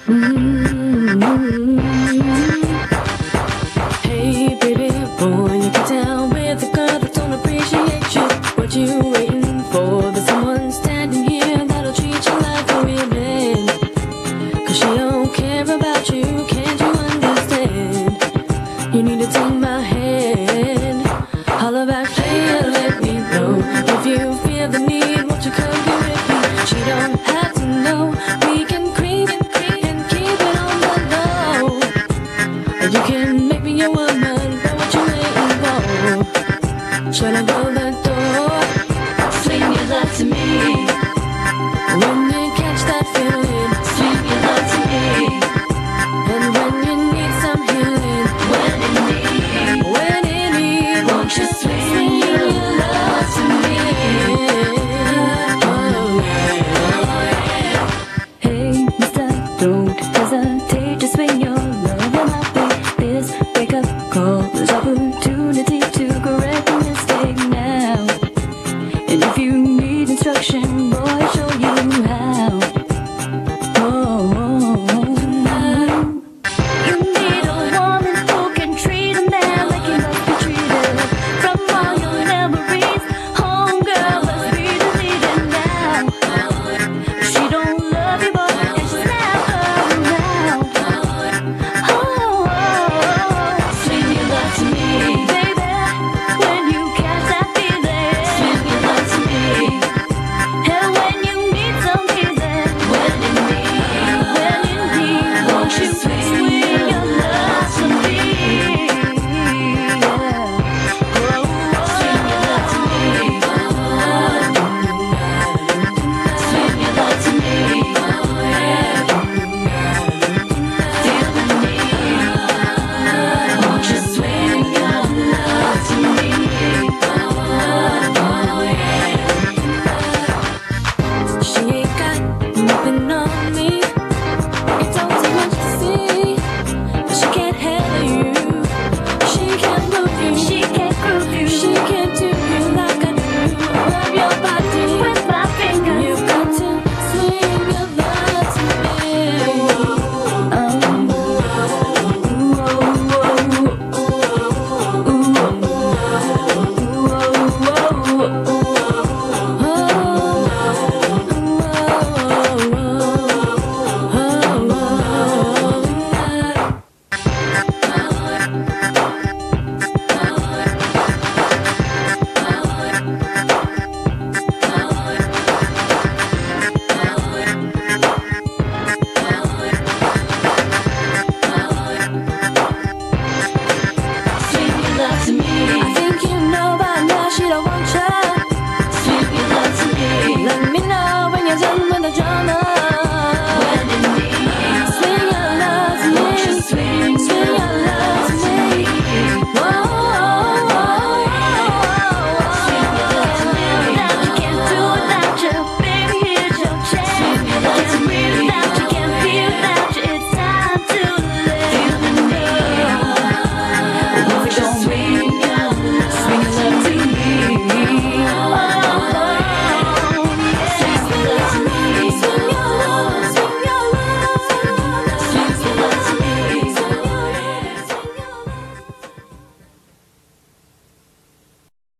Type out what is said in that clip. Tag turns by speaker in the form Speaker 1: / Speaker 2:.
Speaker 1: Mm-hmm. Hey, baby boy, you get down with a girl that don't appreciate you. What you waiting for? There's someone standing here that'll treat you like a real man. 'Cause she don't care about you, can't you understand? You need to take my hand. Holler back, player, let me know. If you feel the need, won't you come get with me? She don't have to know. We can creep and keep it on the low. You can make me your woman, but what you waiting for? Should I go